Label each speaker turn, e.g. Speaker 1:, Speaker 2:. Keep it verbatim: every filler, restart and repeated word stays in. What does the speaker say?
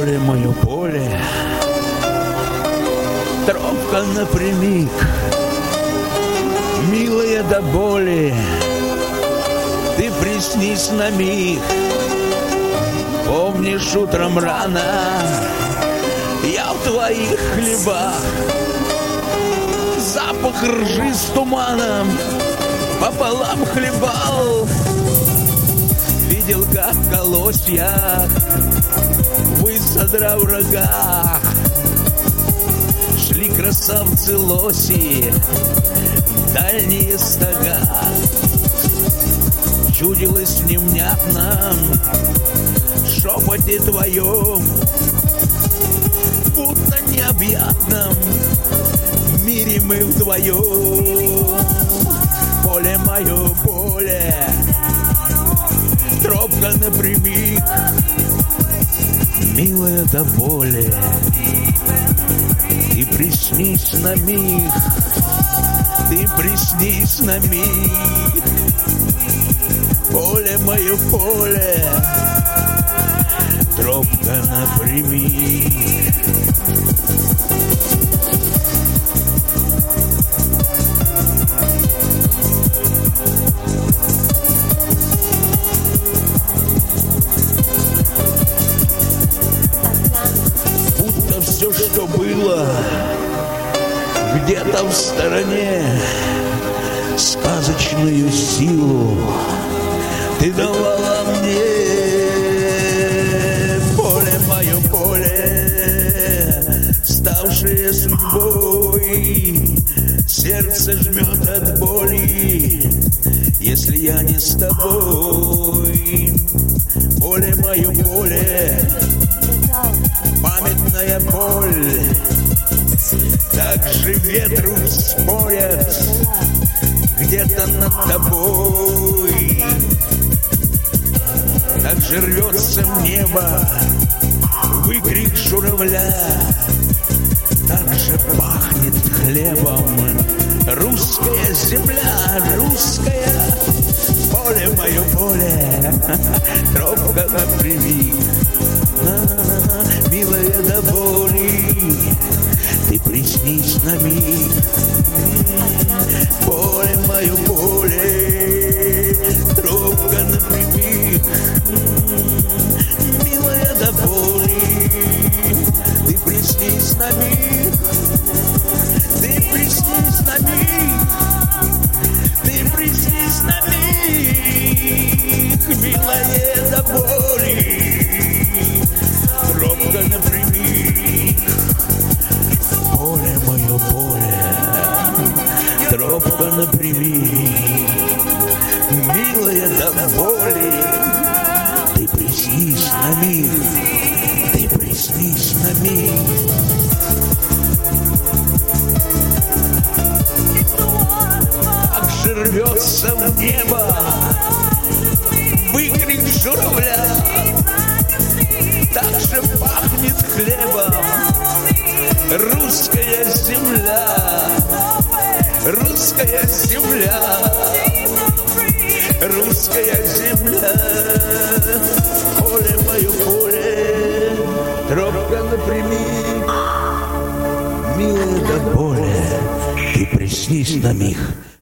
Speaker 1: Поле мое, поле, тропка напрямик, милая до боли, ты приснись на миг. Помнишь, утром рано я в твоих хлебах запах ржи с туманом пополам хлебал. Видел, как в колосьях вы, задрав рога, шли красавцы лоси в дальние стога. Чудилось невнятно в шепоте твоем, будто необъятном в мире мы вдвоем. Поле мое, поле, тропка напрямик, милая до боли, ты приснись на миг, ты приснись на миг. Поле мое, поле, тропка напрямик. Будто все, что было где-то в стороне, сказочную силу ты давала мне. Поле мое, поле, ставшее судьбой, сердце жмет от боли, если я не с тобой. Поле мое, поле, памятная боль, так же ветру спорят где-то над тобой. Так же рвется в небо выкрик журавля, так же пахнет хлебом русская земля, русская. Поле мое, поле, тропка напрямик, милая до боли, ты приснись на миг. Поле мое, поле, тропка напрямик, милая до боли, ты приснись на миг, ты приснись на миг, ты приснись на миг, милая до боли, тропка напрямик. Поле мое, поле, тропка напрямик, милая до боли, ты приснись на миг, ты приснись на миг. Так же рвется в небо выкрик журавля, так же пахнет хлебом русская земля, русская земля, русская земля. Поле мое, поле, тропка напрямик, милая до боли, ты приснись на миг.